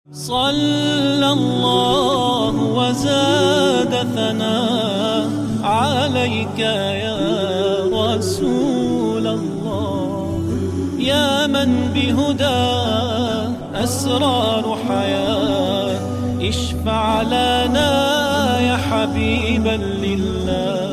صلى الله وزاد ثناء عليك يا رسول الله، يا من بهدى أسرار حياة، اشفع لنا يا حبيبا لله.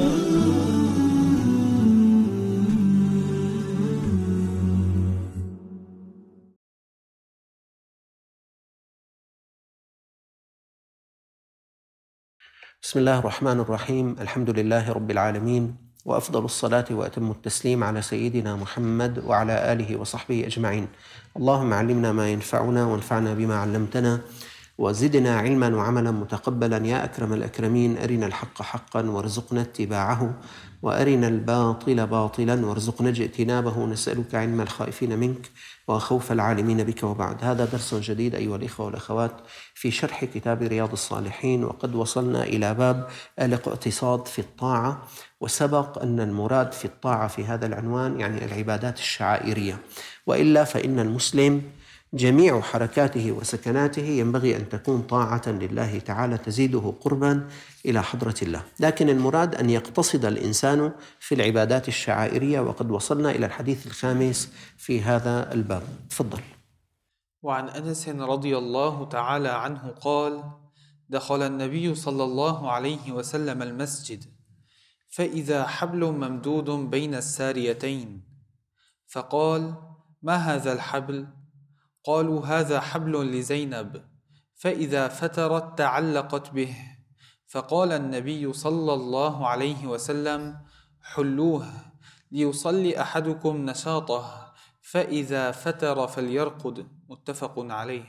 بسم الله الرحمن الرحيم. الحمد لله رب العالمين، وأفضل الصلاة وأتم التسليم على سيدنا محمد وعلى آله وصحبه أجمعين. اللهم علمنا ما ينفعنا وانفعنا بما علمتنا، وزدنا علما وعملا متقبلا يا أكرم الأكرمين. أرنا الحق حقا وارزقنا اتباعه، وأرنا الباطل باطلا وارزقنا اجتنابه. نسألك علم الخائفين منك وخوف العالمين بك، وبعد. هذا درس جديد أيها الإخوة والأخوات في شرح كتاب رياض الصالحين، وقد وصلنا إلى باب الاقتصاد في الطاعة. وسبق أن المراد في الطاعة في هذا العنوان يعني العبادات الشعائرية، وإلا فإن المسلم جميع حركاته وسكناته ينبغي أن تكون طاعة لله تعالى تزيده قربا إلى حضرة الله، لكن المراد أن يقتصد الإنسان في العبادات الشعائرية. وقد وصلنا إلى الحديث الخامس في هذا الباب. تفضل. وعن أنس رضي الله تعالى عنه قال: دخل النبي صلى الله عليه وسلم المسجد، فإذا حبل ممدود بين الساريتين، فقال: ما هذا الحبل؟ قالوا: هذا حبل لزينب، فإذا فترت تعلقت به. فقال النبي صلى الله عليه وسلم: حلوه ليصلي أحدكم نشاطه، فإذا فتر فليرقد. متفق عليه.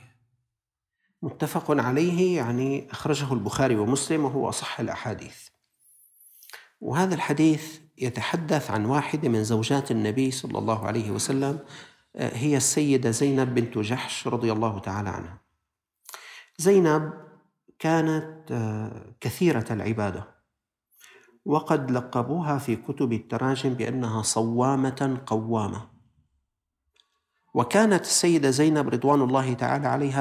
متفق عليه يعني أخرجه البخاري ومسلم، وهو أصح الأحاديث. وهذا الحديث يتحدث عن واحدة من زوجات النبي صلى الله عليه وسلم، هي السيدة زينب بنت جحش رضي الله تعالى عنها. زينب كانت كثيرة العبادة، وقد لقبوها في كتب التراجم بأنها صوامة قوامة. وكانت السيدة زينب رضوان الله تعالى عليها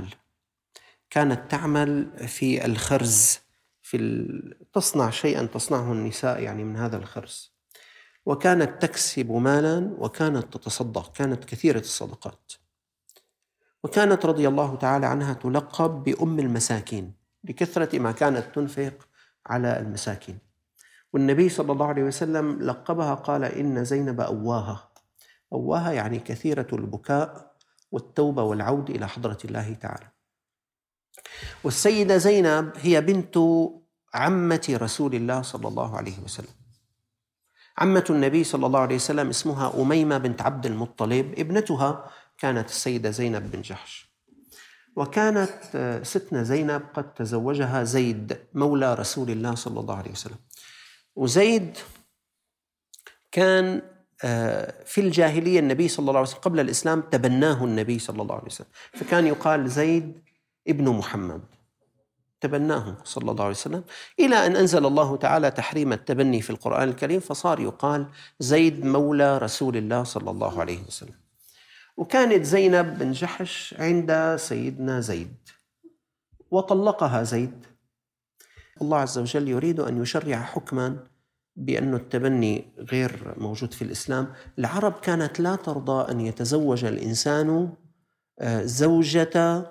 كانت تعمل في الخرز، تصنع شيئا تصنعه النساء يعني من هذا الخرز، وكانت تكسب مالا وكانت تتصدق، كانت كثيرة الصدقات. وكانت رضي الله تعالى عنها تلقب بأم المساكين لكثرة ما كانت تنفق على المساكين. والنبي صلى الله عليه وسلم لقبها، قال: إن زينب أواها يعني كثيرة البكاء والتوبة والعود إلى حضرة الله تعالى. والسيدة زينب هي بنت عمة رسول الله صلى الله عليه وسلم. عمة النبي صلى الله عليه وسلم اسمها أميمة بنت عبد المطلب، ابنتها كانت السيدة زينب بن جحش. وكانت ستنا زينب قد تزوجها زيد مولى رسول الله صلى الله عليه وسلم. وزيد كان في الجاهلية النبي صلى الله عليه وسلم قبل الإسلام تبناه النبي صلى الله عليه وسلم، فكان يقال زيد ابن محمد، تبناه صلى الله عليه وسلم، إلى أن أنزل الله تعالى تحريم التبني في القرآن الكريم، فصار يقال زيد مولى رسول الله صلى الله عليه وسلم. وكانت زينب بن جحش عند سيدنا زيد، وطلقها زيد. الله عز وجل يريد أن يشرع حكما بأن التبني غير موجود في الإسلام. العرب كانت لا ترضى أن يتزوج الإنسان زوجة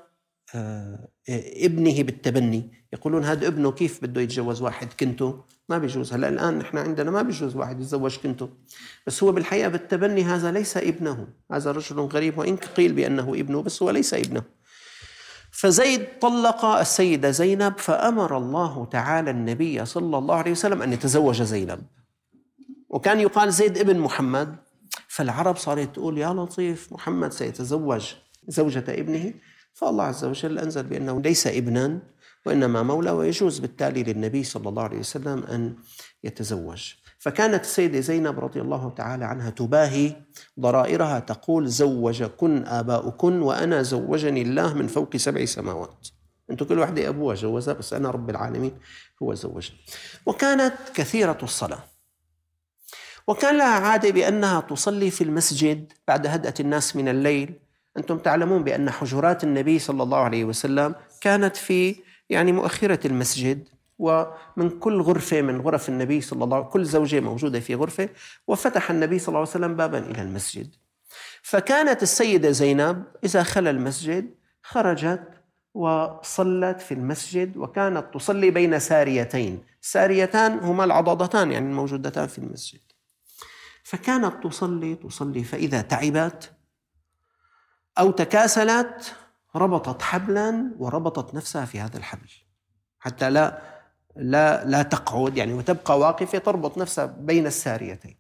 ابنه بالتبني، يقولون هذا ابنه كيف بده يتجوز واحد كنته؟ ما بيجوز. هلا الآن نحن عندنا ما بيجوز واحد يتزوج كنته، بس هو بالحقيقة بالتبني هذا ليس ابنه، هذا رجل غريب، وإن قيل بأنه ابنه بس هو ليس ابنه. فزيد طلق السيدة زينب، فأمر الله تعالى النبي صلى الله عليه وسلم أن يتزوج زينب، وكان يقال زيد ابن محمد. فالعرب صارت تقول يا لطيف، محمد سيتزوج زوجة ابنه. فالله عز وجل أنزل بأنه ليس ابنا وإنما مولى، ويجوز بالتالي للنبي صلى الله عليه وسلم أن يتزوج. فكانت السيدة زينب رضي الله تعالى عنها تباهي ضرائرها، تقول: زوجكن آباؤكن وأنا زوجني الله من فوق 7 سماوات. أنتم كل واحدة أبوها جوزها، بس أنا رب العالمين هو زوجني. وكانت كثيرة الصلاة، وكان لها عادة بأنها تصلي في المسجد بعد هدأة الناس من الليل، أنتم تعلمون بأن حجرات النبي صلى الله عليه وسلم كانت في مؤخرة المسجد، ومن كل غرفة من غرف النبي صلى الله عليه وسلم كل زوجة موجودة في غرفة، وفتح النبي صلى الله عليه وسلم بابا إلى المسجد. فكانت السيدة زينب إذا خلى المسجد خرجت وصلت في المسجد، وكانت تصلي بين ساريتين. ساريتان هما العضدتان الموجودتان في المسجد. فكانت تصلي فإذا تعبت أو تكاسلت ربطت حبلا وربطت نفسها في هذا الحبل حتى لا تقعد وتبقى واقفة، تربط نفسها بين الساريتين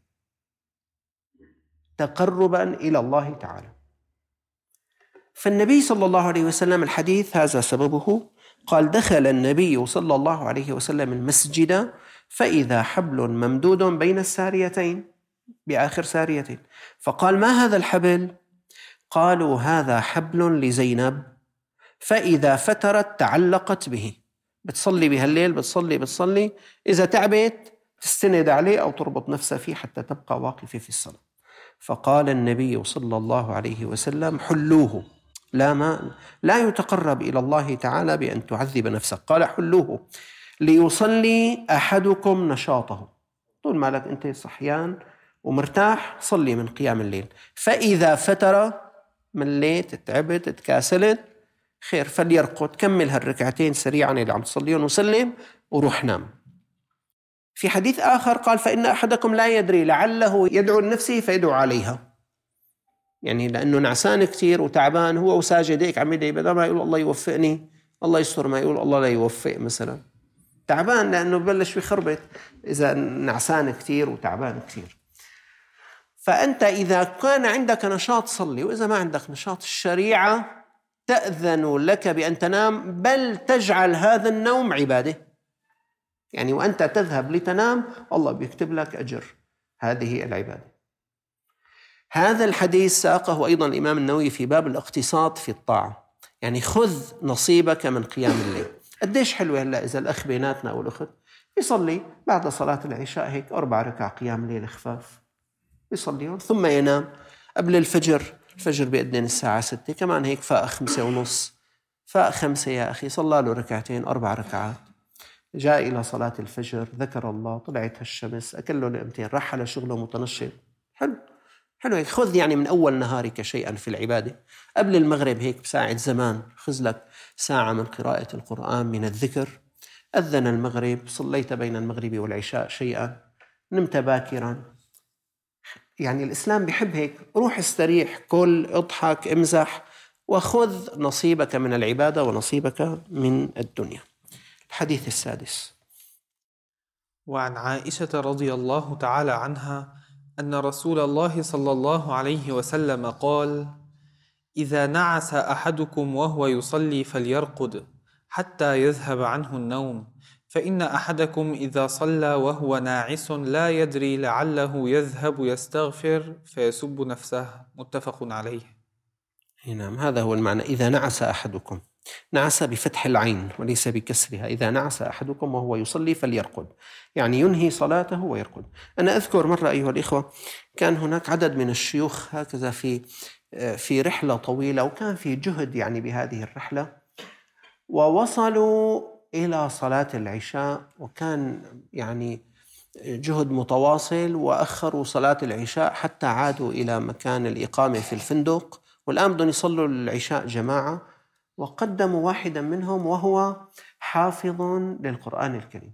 تقربا إلى الله تعالى. فالنبي صلى الله عليه وسلم، الحديث هذا سببه، قال: دخل النبي صلى الله عليه وسلم المسجد فإذا حبل ممدود بين الساريتين، بآخر ساريتين، فقال: ما هذا الحبل؟ قالوا: هذا حبل لزينب، فإذا فترت تعلقت به، بتصلي بهالليل، بتصلي إذا تعبت تستند عليه أو تربط نفسها فيه حتى تبقى واقفة في الصلاة. فقال النبي صلى الله عليه وسلم: حلوه، لا يتقرب إلى الله تعالى بأن تعذب نفسك. قال: حلوه ليصلي أحدكم نشاطه، طول ما لك أنت صحيان ومرتاح صلي من قيام الليل، فإذا فتر مليت تعبت تكاسلت خير فليرقد، كمل هالركعتين سريعا اللي عم تصليهم وسلم وروح نام. في حديث آخر قال: فإن أحدكم لا يدري لعله يدعو لنفسه فيدعو عليها، لأنه نعسان كتير وتعبان هو وساجد هيك عم يدعي، بدل ما يقول الله يوفقني الله يستر ما يقول الله لا يوفق، مثلا تعبان لأنه ببلش يخربط إذا نعسان كتير وتعبان كتير. فأنت إذا كان عندك نشاط صلي، وإذا ما عندك نشاط الشريعة تأذن لك بأن تنام، بل تجعل هذا النوم عبادة، وأنت تذهب لتنام الله بيكتب لك أجر هذه العبادة. هذا الحديث ساقه أيضا الإمام النووي في باب الاقتصاد في الطاعة، خذ نصيبك من قيام الليل. قديش حلوة هلا إذا الأخ بيناتنا أو الأخت يصلي بعد صلاة العشاء هيك 4 ركع قيام ليل خفاف يصليهم، ثم ينام قبل الفجر بيأذن الساعة 6 كمان هيك فاق 5:30، فاق 5 يا أخي، صلى له 4 ركعات، جاء إلى صلاة الفجر، ذكر الله، طلعت الشمس، أكل له لقمتين، راح على شغله متنشط. حلو هيك، خذ من أول نهارك شيئا في العبادة. قبل المغرب هيك بساعة زمان خذ لك ساعة من قراءة القرآن، من الذكر. أذن المغرب، صليت بين المغرب والعشاء شيئا، نمت باكرا. الإسلام بيحب هيك، روح استريح، كل، اضحك، امزح، وخذ نصيبك من العبادة ونصيبك من الدنيا. الحديث السادس. وعن عائشة رضي الله تعالى عنها أن رسول الله صلى الله عليه وسلم قال: إذا نعس أحدكم وهو يصلي فليرقد حتى يذهب عنه النوم، فإن أحدكم إذا صلى وهو ناعس لا يدري لعله يذهب يستغفر فيسب نفسه. متفق عليه. نعم، هذا هو المعنى. إذا نعس أحدكم، نعس بفتح العين وليس بكسرها. إذا نعس أحدكم وهو يصلي فليرقد، ينهي صلاته ويرقد. أنا أذكر مرة أيها الإخوة كان هناك عدد من الشيوخ هكذا في رحلة طويلة، وكان في جهد بهذه الرحلة، ووصلوا إلى صلاة العشاء، وكان جهد متواصل، وأخروا صلاة العشاء حتى عادوا إلى مكان الإقامة في الفندق، والآن بدهم يصلوا العشاء جماعة، وقدموا واحدا منهم وهو حافظ للقرآن الكريم.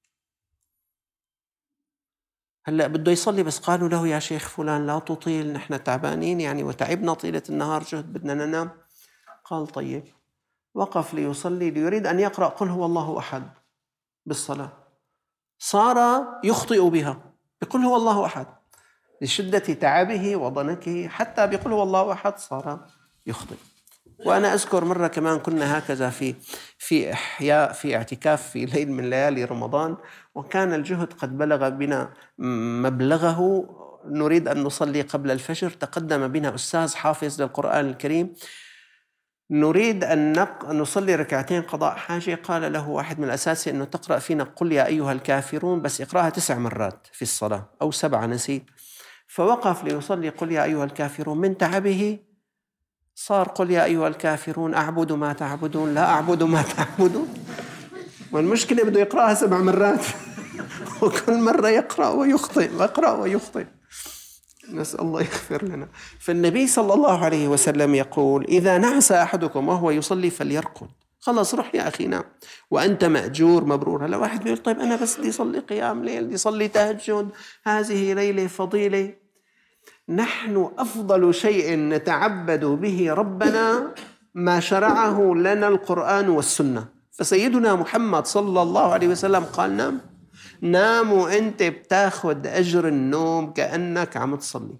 هلأ بده يصلي، بس قالوا له: يا شيخ فلان لا تطيل، نحن تعبانين وتعبنا طيلة النهار جهد، بدنا ننام. قال: طيب. وقف ليصلي، ليريد أن يقرأ قل هو الله أحد بالصلاة، صار يخطئ بها بقل هو الله أحد، لشدة تعبه وضنكه، حتى بقل هو الله أحد صار يخطئ. وأنا أذكر مرة كمان كنا هكذا في إحياء، في اعتكاف في ليل من ليالي رمضان، وكان الجهد قد بلغ بنا مبلغه، نريد أن نصلي قبل الفجر، تقدم بنا أستاذ حافظ للقرآن الكريم، نريد أن نصلي ركعتين قضاء حاجة. قال له واحد من الأساتذة أنه تقرأ فينا قل يا أيها الكافرون، بس اقرأها 9 مرات في الصلاة أو 7 نسيت. فوقف ليصلي قل يا أيها الكافرون، من تعبه صار قل يا أيها الكافرون أعبد ما تعبدون لا أعبد ما تعبدون. والمشكلة بده يقرأها 7 مرات وكل مرة يقرأ ويخطئ ويقرأ ويخطئ. نسأل الله يغفر لنا. فالنبي صلى الله عليه وسلم يقول إذا نعس أحدكم وهو يصلي فليرقد. خلص روح يا أخي نام وأنت مأجور مبرور. هلا واحد بيقول طيب أنا بس بدي أصلي قيام ليل، بدي أصلي تهجد، هذه ليلة فضيلة. نحن أفضل شيء نتعبد به ربنا ما شرعه لنا القرآن والسنة. فسيدنا محمد صلى الله عليه وسلم قال نام وأنت بتاخد أجر النوم كأنك عم تصلي.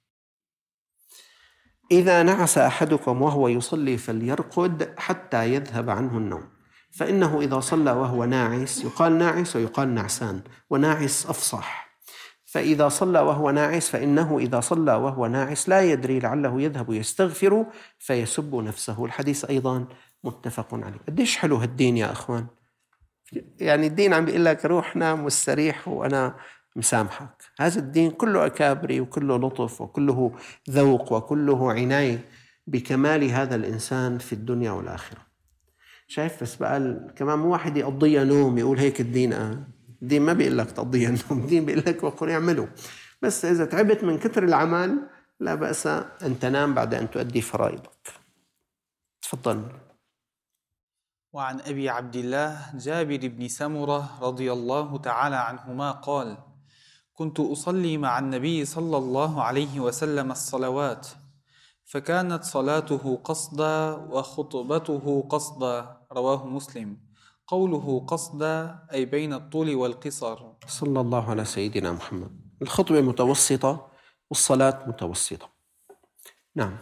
إذا نعس أحدكم وهو يصلي فليرقد حتى يذهب عنه النوم، فإنه إذا صلى وهو ناعس يقال ناعس ويقال نعسان، وناعس أفصح. فإذا صلى وهو ناعس فإنه إذا صلى وهو ناعس لا يدري لعله يذهب يستغفر فيسب نفسه. الحديث أيضا متفق عليه. قديش حلو هالدين يا أخوان. يعني الدين عم بيقول لك روح نام واستريح وأنا مسامحك. هذا الدين كله أكابري وكله لطف وكله ذوق وكله عناية بكمال هذا الإنسان في الدنيا والآخرة. شايف؟ بس بقى كمان مو واحد يقضيها نوم يقول هيك الدين. الدين ما بيقول لك تقضيها نوم، الدين بيقول لك وقل يعملوا. بس إذا تعبت من كثر العمل لا بأس أن تنام بعد أن تؤدي فرائضك. تفضل. وعن أبي عبد الله جابر بن سمرة رضي الله تعالى عنهما قال: كنت أصلي مع النبي صلى الله عليه وسلم الصلوات، فكانت صلاته قصدا وخطبته قصدا. رواه مسلم. قوله قصدا أي بين الطول والقصر. صلى الله على سيدنا محمد. الخطبة متوسطة والصلاة متوسطة. نعم.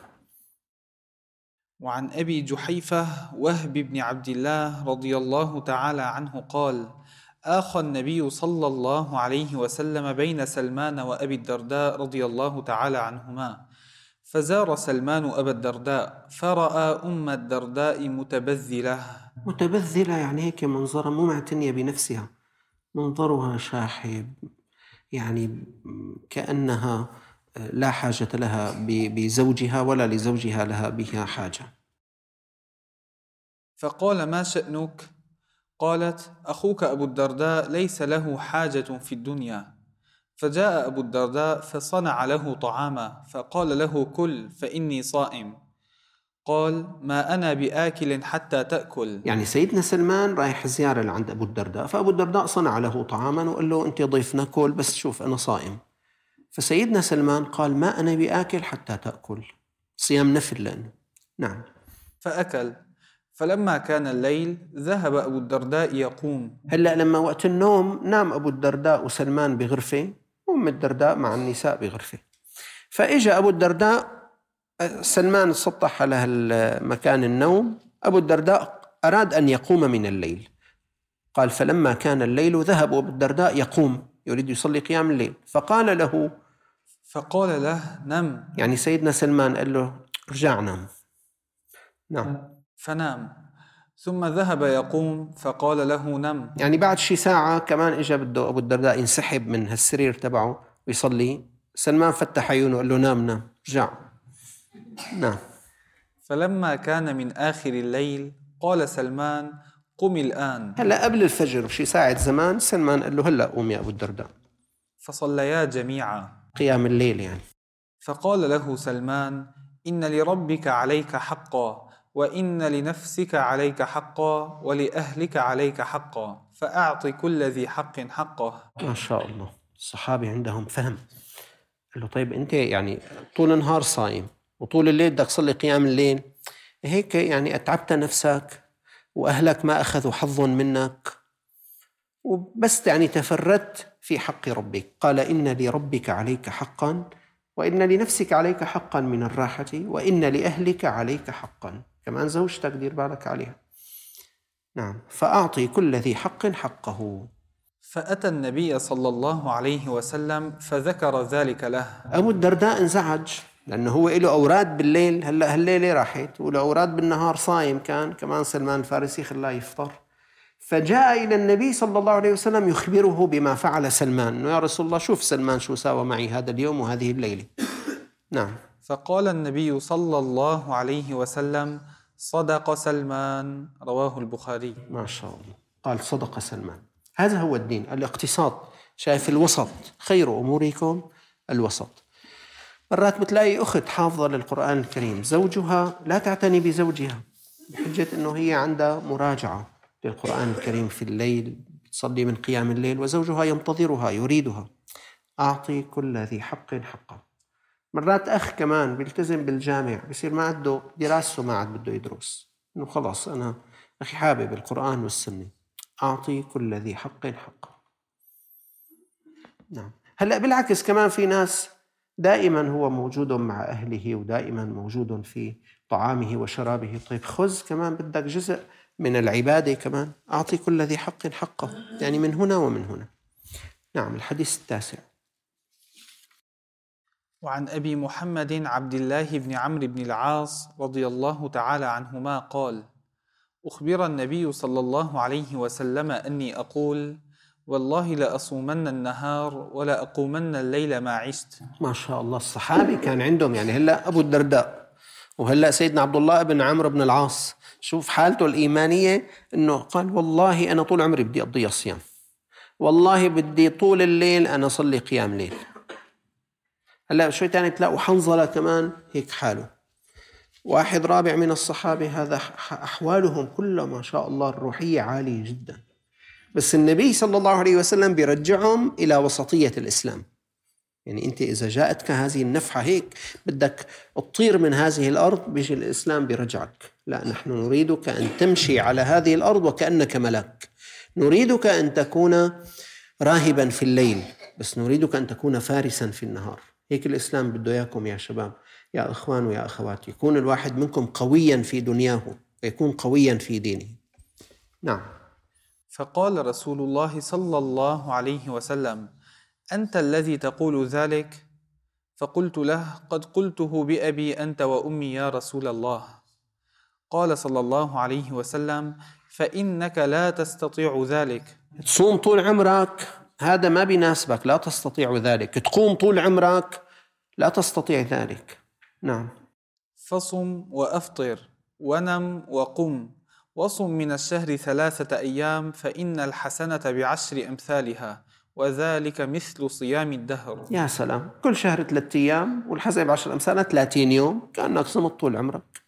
وعن أبي جحيفة وهب بن عبد الله رضي الله تعالى عنه قال: آخى النبي صلى الله عليه وسلم بين سلمان وأبي الدرداء رضي الله تعالى عنهما، فزار سلمان أبا الدرداء فرأى أم الدرداء متبذلة. متبذلة يعني هيك منظرها مو معتنية بنفسها، منظرها شاحب، يعني كأنها لا حاجة لها بزوجها ولا لزوجها لها بها حاجة. فقال: ما شأنك؟ قالت: أخوك أبو الدرداء ليس له حاجة في الدنيا. فجاء أبو الدرداء فصنع له طعاما، فقال له: كل فإني صائم. قال: ما أنا بآكل حتى تأكل. يعني سيدنا سلمان رايح زيارة لعند أبو الدرداء، فأبو الدرداء صنع له طعاما وقال له أنت ضيفنا كل، بس شوف أنا صائم. فسيدنا سلمان قال: ما أنا بآكل حتى تأكل، صيام نفل لأنه. نعم. فأكل. فلما كان الليل ذهب أبو الدرداء يقوم. هلأ لما وقت النوم نام أبو الدرداء وسلمان بغرفة، أم الدرداء مع النساء بغرفة. فإجا أبو الدرداء، سلمان سطح على مكان النوم، أبو الدرداء أراد أن يقوم من الليل. قال: فلما كان الليل ذهب أبو الدرداء يقوم يريد يصلي قيام الليل، فقال له نم. يعني سيدنا سلمان قال له رجع نام. نعم. فنام. ثم ذهب يقوم فقال له نم. يعني بعد شي ساعة كمان إجا بده أبو الدرداء ينسحب من هالسرير تبعه ويصلي. سلمان فتح عيونه وقال له نام رجع. نعم. فلما كان من آخر الليل قال سلمان: قم الآن. هلأ قبل الفجر بشي ساعة زمان سلمان قال له هلأ قوم يا أبو الدرداء. فصليا جميعا قيام الليل يعني. فقال له سلمان: إن لربك عليك حقا، وإن لنفسك عليك حقا، ولأهلك عليك حقا، فأعط كل ذي حق حقه. ما شاء الله، الصحابة عندهم فهم. قال له طيب أنت يعني طول النهار صايم وطول الليل بدك تصلي قيام الليل، هيك يعني أتعبت نفسك وأهلك ما أخذوا حظ منك وبس يعني تفردت في حق ربك. قال: إن لربك عليك حقا، وإن لنفسك عليك حقا من الراحة، وإن لأهلك عليك حقا، كمان زوجتك دير بالك عليها. نعم. فأعطي كل ذي حق حقه. فأتى النبي صلى الله عليه وسلم فذكر ذلك له. أبو الدرداء انزعج لأنه هو له أوراد بالليل، هلأ هالليلة راحت، وله أوراد بالنهار صايم كمان سلمان الفارسي خلاه يفطر. فجاء إلى النبي صلى الله عليه وسلم يخبره بما فعل سلمان، إنه يا رسول الله شوف سلمان شو ساوى معي هذا اليوم وهذه الليلة. نعم. فقال النبي صلى الله عليه وسلم: صدق سلمان، رواه البخاري. ما شاء الله، قال صدق سلمان. هذا هو الدين، الاقتصاد. شايف الوسط، خير أموركم الوسط. مرات بتلاقي أخت حافظة للقرآن الكريم، زوجها لا تعتني بزوجها بحجة أنه هي عندها مراجعة للقرآن الكريم في الليل، تصلي من قيام الليل، وزوجها ينتظرها يريدها. أعطي كل ذي حق حقه. مرات أخ كمان بيلتزم بالجامع، بيصير ما عنده دراسته، ما عاد بده يدرس، إنه خلاص أنا أخي حابب القرآن والسنة. أعطي كل ذي حق حقه. نعم. هلأ بالعكس كمان في ناس دائما هو موجود مع أهله ودائما موجود في طعامه وشرابه. طيب خذ كمان بدك جزء من العبادة كمان. أعطي كل ذي حق حقه، يعني من هنا ومن هنا. نعم. الحديث التاسع. وعن أبي محمد عبد الله بن عمرو بن العاص رضي الله تعالى عنهما قال: أخبر النبي صلى الله عليه وسلم أني أقول: والله لأصومن النهار ولا أقومن الليل ما عشت. ما شاء الله. الصحابي كان عندهم، يعني هلأ أبو الدرداء وهلأ سيدنا عبد الله بن عمرو بن العاص، شوف حالته الإيمانية، أنه قال والله أنا طول عمري بدي أقضي صيام، والله بدي طول الليل أنا أصلي قيام ليل. هلأ شوي تاني تلاقوا حنظلة كمان هيك حاله. واحد رابع من الصحابة، هذا أحوالهم كلها ما شاء الله الروحية عالية جدا، بس النبي صلى الله عليه وسلم بيرجعهم إلى وسطية الإسلام. يعني أنت إذا جاءتك هذه النفحة هيك بدك تطير من هذه الأرض، بيجي الإسلام بيرجعك: لا، نحن نريدك أن تمشي على هذه الأرض وكأنك ملاك، نريدك أن تكون راهبا في الليل، بس نريدك أن تكون فارسا في النهار. هيك الإسلام بده إياكم يا شباب، يا إخوان ويا أخوات، يكون الواحد منكم قويا في دنياه ويكون قويا في دينه. نعم. فقال رسول الله صلى الله عليه وسلم: أنت الذي تقول ذلك؟ فقلت له: قد قلته بأبي أنت وأمي يا رسول الله. قال صلى الله عليه وسلم: فإنك لا تستطيع ذلك. تصوم طول عمرك هذا ما بيناسبك، لا تستطيع ذلك. تقوم طول عمرك لا تستطيع ذلك. نعم. فصم وأفطر ونم وقم وصم من الشهر 3 أيام فإن الحسنة ب10 أمثالها وذلك مثل صيام الدهر. يا سلام، كل شهر 3 أيام والحسنة ب10 أمثالها 30 يوم، كأنك صمت طول عمرك.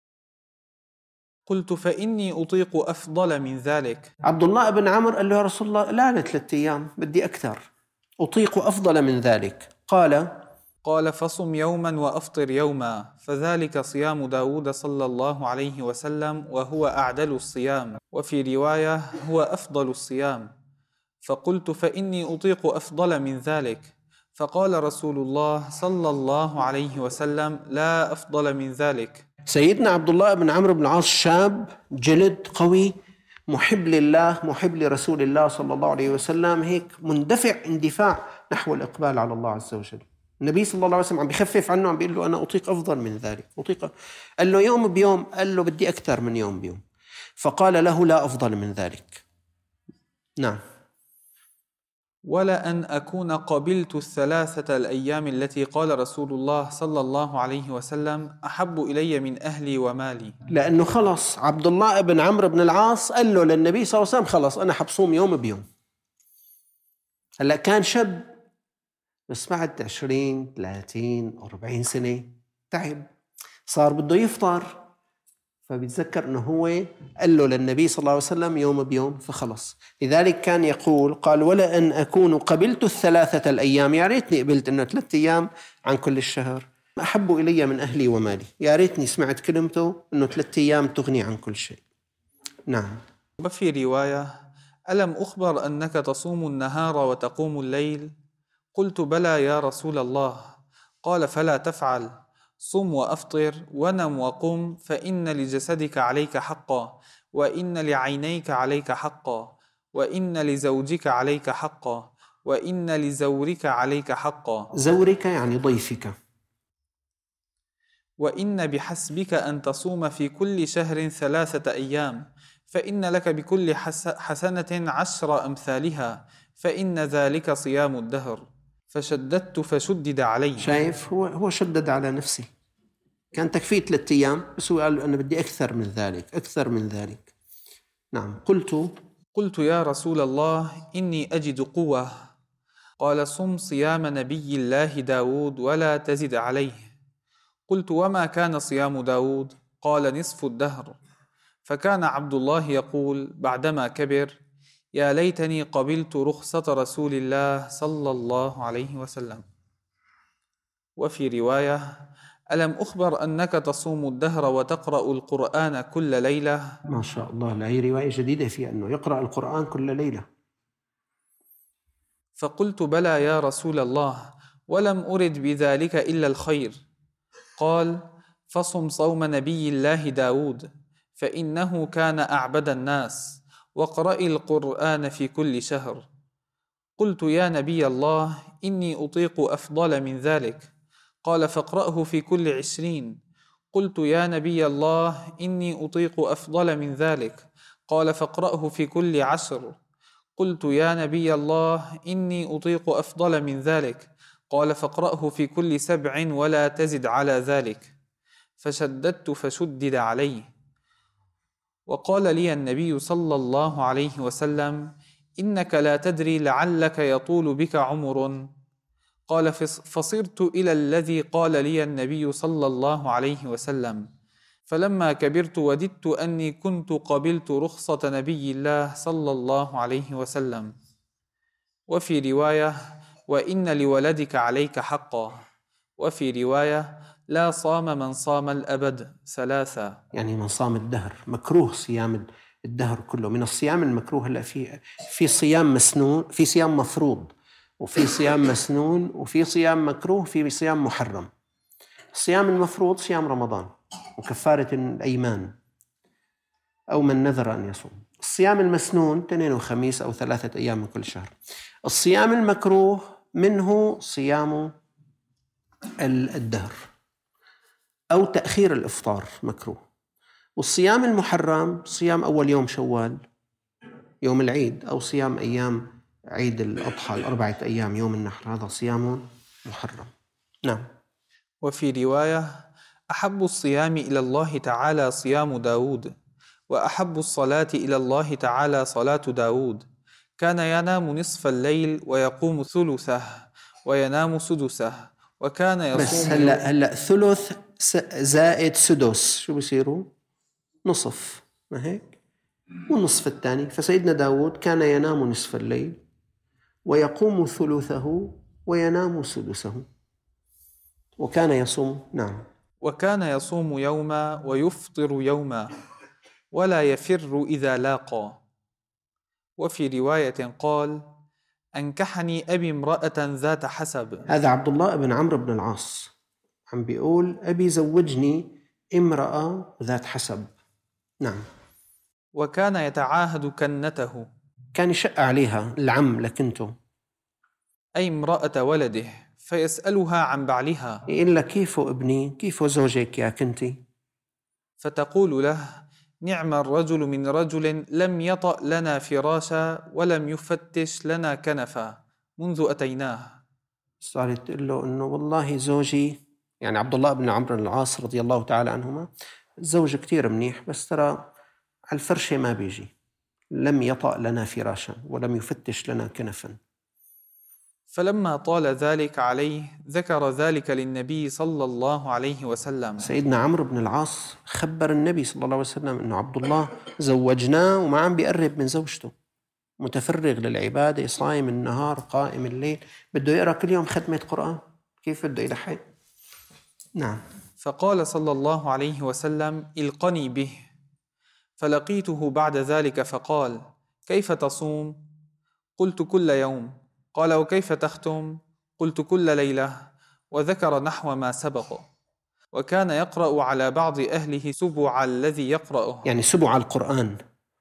قلت: فإني أطيق أفضل من ذلك. عبد الله بن عمرو قال له: يا رسول الله لا 3 أيام، بدي أكثر، أطيق أفضل من ذلك. قال: فصم يوما وأفطر يوما، فذلك صيام داود صلى الله عليه وسلم وهو أعدل الصيام، وفي رواية هو أفضل الصيام. فقلت: فإني أطيق أفضل من ذلك. فقال رسول الله صلى الله عليه وسلم: لا أفضل من ذلك. سيدنا عبد الله بن عمرو بن العاص شاب جلد قوي، محب لله، محب لرسول الله صلى الله عليه وسلم، هيك مندفع اندفاع نحو الإقبال على الله عز وجل. النبي صلى الله عليه وسلم عم بيخفف عنه، عم بيقول له: أنا أطيق أفضل من ذلك، أطيق. قال له: يوم بيوم؟ قال له: بدي أكثر من يوم بيوم. فقال له: لا أفضل من ذلك. نعم. ولا أن أكون قبلت 3 الأيام التي قال رسول الله صلى الله عليه وسلم أحب إلي من أهلي ومالي. لأنه خلص عبد الله بن عمرو بن العاص قال له للنبي صلى الله عليه وسلم: خلص أنا حبصوم يوم بيوم. هلأ كان شاب، بس بعد 20 30 40 سنة تعب، صار بده يفطر، فبيتذكر أنه هو قال له للنبي صلى الله عليه وسلم يوم بيوم، فخلص. لذلك كان يقول، قال: ولا أن أكون قبلت 3 الأيام، يا ريتني قبلت أنه 3 أيام عن كل الشهر، أحب إلي من أهلي ومالي، يا ريتني سمعت كلمته أنه 3 أيام تغني عن كل شيء. نعم. وفي رواية: ألم أخبر أنك تصوم النهار وتقوم الليل؟ قلت: بلى يا رسول الله. قال: فلا تفعل، صم وأفطر ونم وقم، فإن لجسدك عليك حقا، وإن لعينيك عليك حقا، وإن لزوجك عليك حقا، وإن لزورك عليك حقا. زورك يعني ضيفك. وإن بحسبك أن تصوم في كل شهر 3 أيام، فإن لك بكل حسنة 10 أمثالها، فإن ذلك صيام الدهر. فشددت فشدد علي. شايف، هو شدد على نفسه. كان تكفيه 3 أيام، بس هو قال أنا بدي أكثر من ذلك، أكثر من ذلك. نعم. قلت يا رسول الله إني أجد قوة. قال صم صيام نبي الله داود ولا تزد عليه. قلت وما كان صيام داود؟ قال نصف الدهر. فكان عبد الله يقول بعدما كبر يا ليتني قبلت رخصة رسول الله صلى الله عليه وسلم. وفي رواية ألم أخبر أنك تصوم الدهر وتقرأ القرآن كل ليلة؟ ما شاء الله، هي رواية جديدة فيها أنه يقرأ القرآن كل ليلة. فقلت بلى يا رسول الله، ولم أرد بذلك إلا الخير. قال فصم صوم نبي الله داود فإنه كان أعبد الناس، واقرأ القرآن في كل شهر. قلت يا نبي الله إني أطيق أفضل من ذلك. قال فاقرأه في كل 20. قلت يا نبي الله إني أطيق أفضل من ذلك. قال فاقرأه في كل 10. قلت يا نبي الله إني أطيق أفضل من ذلك. قال فاقرأه في كل 7 ولا تزد على ذلك. فشددت فشدد علي. وقال لي النبي صلى الله عليه وسلم إنك لا تدري لعلك يطول بك عمر. قال فصرت إلى الذي قال لي النبي صلى الله عليه وسلم، فلما كبرت وددت أني كنت قبلت رخصة نبي الله صلى الله عليه وسلم. وفي رواية وإن لولدك عليك حقا. وفي رواية لا صام من صام الأبد 3. يعني من صام الدهر. مكروه صيام الدهر كله. من الصيام المكروه هلا في صيام مسنون، في صيام مفروض، وفي صيام مسنون، وفي صيام مكروه، في صيام محرم. الصيام المفروض صيام رمضان وكفارة الأيمان أو من نذر أن يصوم. الصيام المسنون 2 وخميس أو 3 أيام من كل شهر. الصيام المكروه منه صيام الدهر أو تأخير الإفطار مكروه. والصيام المحرم صيام أول يوم شوال يوم العيد، أو صيام أيام عيد الأضحى 4 أيام يوم النحر، هذا صيام محرم. نعم. وفي رواية أحب الصيام إلى الله تعالى صيام داود، وأحب الصلاة إلى الله تعالى صلاة داود. كان ينام نصف الليل ويقوم ثلثه وينام سدسه، وكان يصوم. بس هلأ ثلث زائد سدس شو بيصيروا؟ نصف، ما هيك؟ والنصف الثاني. فسيدنا داود كان ينام نصف الليل ويقوم ثلثه وينام سدسه، وكان يصوم. نعم. وكان يصوم يوما ويفطر يوما، ولا يفر إذا لاقى. وفي رواية قال أنكحني أبي امرأة ذات حسب. هذا عبد الله بن عمرو بن العاص عم بيقول أبي زوجني امرأة ذات حسب. نعم. وكان يتعاهد كنته، كان يشق عليها العم لكنته، أي امرأة ولده، فيسألها عن بعلها، يقول لها كيف ابني، كيف زوجك يا كنتي؟ فتقول له نعم الرجل من رجل لم يطأ لنا فراشا ولم يفتش لنا كنفا منذ أتيناه. صارت تقول له إنه والله زوجي، يعني عبد الله بن عمرو بن العاص رضي الله تعالى عنهما، الزوج كتير منيح بس ترى على الفرشة ما بيجي، لم يطأ لنا فراشا ولم يفتش لنا كنفا. فلما طال ذلك عليه ذكر ذلك للنبي صلى الله عليه وسلم. سيدنا عمرو بن العاص خبر النبي صلى الله عليه وسلم إنه عبد الله زوجناه وما عم بيقرب من زوجته، متفرغ للعبادة، صايم النهار قائم الليل، بده يقرأ كل يوم ختمة قرآن، كيف بده يلحق؟ نعم. فقال صلى الله عليه وسلم القني به. فلقيته بعد ذلك فقال كيف تصوم؟ قلت كل يوم. قال وكيف تختم؟ قلت كل ليلة، وذكر نحو ما سبق. وكان يقرأ على بعض أهله سبع الذي يقرأه، يعني سبع القرآن،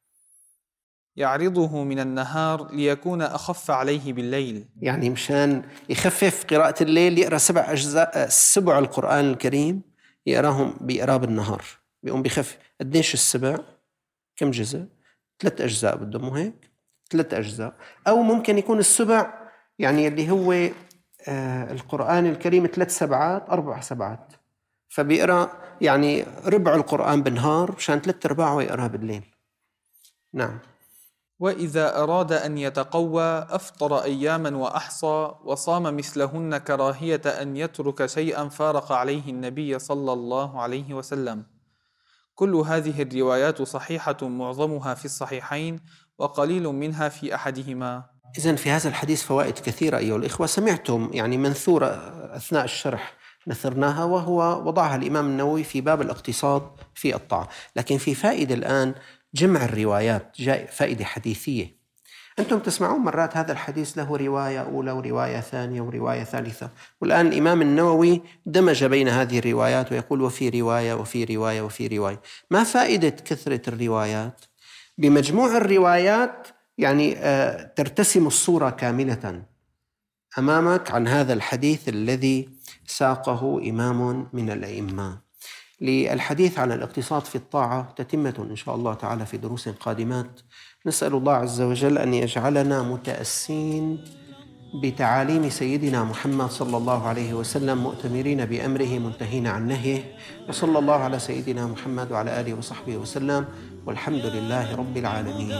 يعرضه من النهار ليكون أخف عليه بالليل، يعني مشان يخفف قراءة الليل يقرأ 7 أجزاء سبع القرآن الكريم، يقراهم بإقراب النهار، بيقوم بخفف. قديش السبع؟ كم جزء؟ 3 أجزاء بده، مو هيك؟ 3 أجزاء. أو ممكن يكون السبع يعني اللي هو القرآن الكريم 3 سبعات 4 سبعات، فبيقرأ يعني ربع القرآن بالنهار مشان 3/4 يقرأها بالليل. نعم. وإذا أراد أن يتقوى أفطر أياما وأحصى وصام مثلهن كراهية أن يترك شيئا فارق عليه النبي صلى الله عليه وسلم. كل هذه الروايات صحيحة معظمها في الصحيحين وقليل منها في أحدهما. إذن في هذا الحديث فوائد كثيرة أيها الإخوة. سمعتم يعني منثورة أثناء الشرح نثرناها، وهو وضعها الإمام النووي في باب الاقتصاد في الطاعة. لكن في فائدة الآن جمع الروايات، جاء فائدة حديثية. أنتم تسمعون مرات هذا الحديث له رواية أولى ورواية ثانية ورواية ثالثة، والآن الإمام النووي دمج بين هذه الروايات ويقول وفي رواية وفي رواية وفي رواية. ما فائدة كثرة الروايات؟ بمجموع الروايات يعني ترتسم الصورة كاملة أمامك عن هذا الحديث الذي ساقه إمام من الأئمة. للحديث عن الاقتصاد في الطاعة تتمة إن شاء الله تعالى في دروس قادمات. نسأل الله عز وجل أن يجعلنا متأسين بتعاليم سيدنا محمد صلى الله عليه وسلم، مؤتمرين بأمره منتهين عن نهيه. وصلى الله على سيدنا محمد وعلى آله وصحبه وسلم، والحمد لله رب العالمين.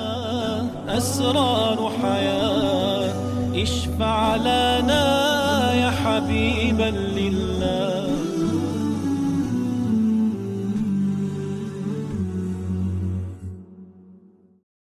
أسرار حياة اشفع لنا يا حبيب الله.